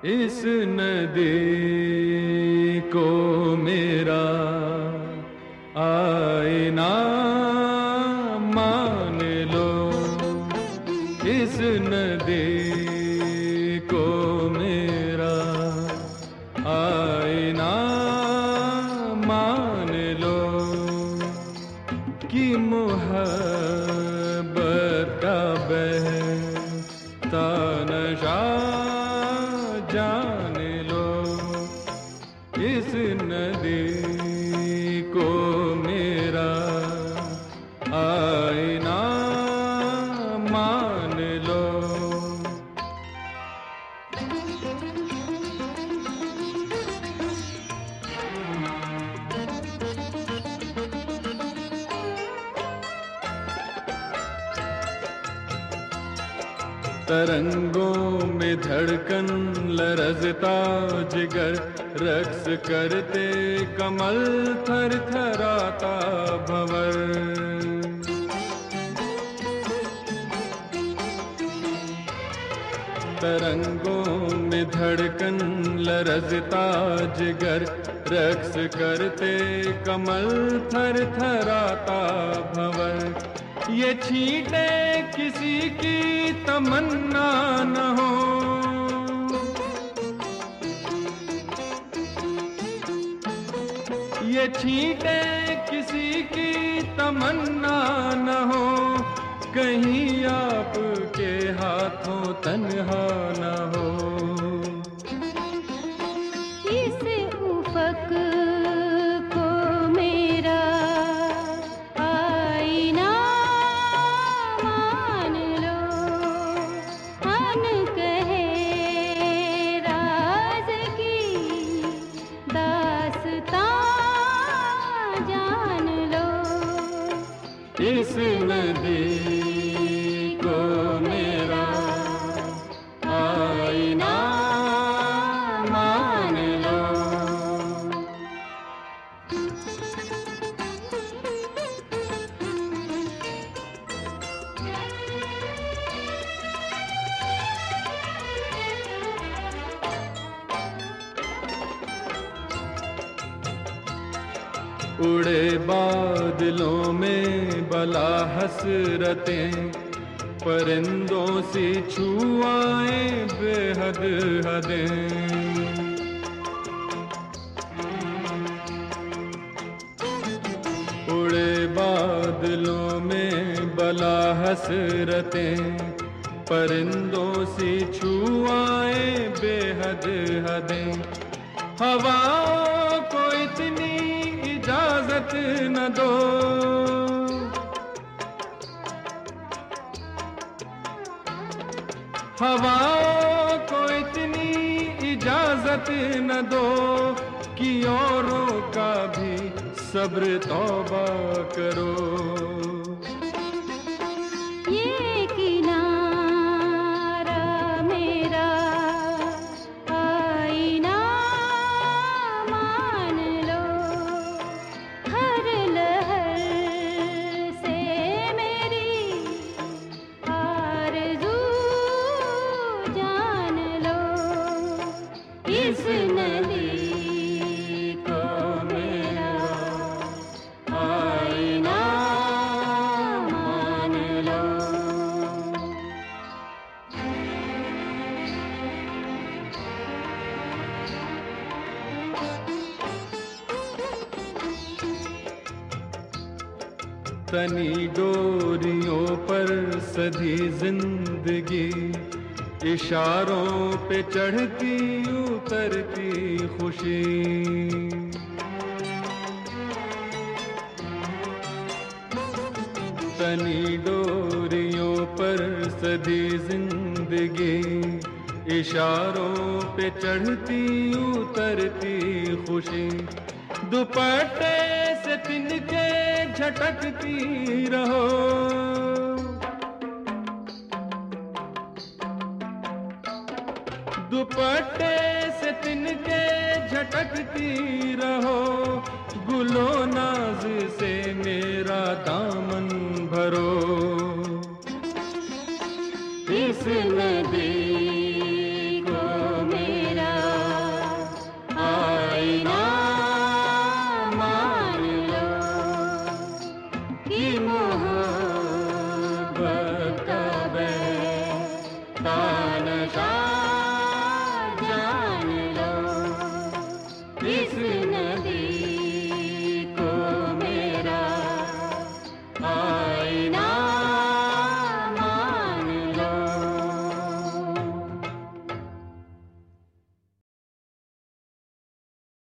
इस नदी को मेरा आईना मान लो, इस नदी को मेरा आईना मान लो कि मोहब्बत का बहता नशा जान लो, इस नदी को मेरा आईना मान लो। तरंगों में धड़कन लरजता जिगर, रक्स करते कमल थर थराता भंवर। तरंगों में धड़कन लरजता जिगर, रक्स करते कमल थर थराता भंवर। ये छींटे किसी की तमन्ना न हो, ये छींटे किसी की तमन्ना न हो, कहीं आपके हाथों तन्हा न हो। इस उफक को मेरा आईना मान लो, अनकहे राज की दास्तां जान लो, इस नदी को मेरा आईना मान लो। उड़े बादलों में बला हसरतें, परिंदों सी छुआए बेहद हदें। उड़े बादलों में बला हसरतें, परिंदों सी छुआए बेहद हदें। हवाओं को इतनी इजाजत न दो, हवाओं को इतनी इजाजत न दो कि औरों का भी सब्र तौबा करो। ये किनारा मेरा आईना मान लो, हर लहर से मेरी आरज़ू जान लो, इस नदी को मेरा आईना मान लो। तनी डोरियों पर सधी जिंदगी, इशारों पे चढ़ती उतरती खुशी। तनी डोरियों पर सधी जिंदगी, इशारों पे चढ़ती उतरती खुशी। दुपट्टे से तिनके झटकती रहो, दुपट्टे से तिनके झटकती रहो। गुलो नाज से मेरा दामन भरो, इस नदी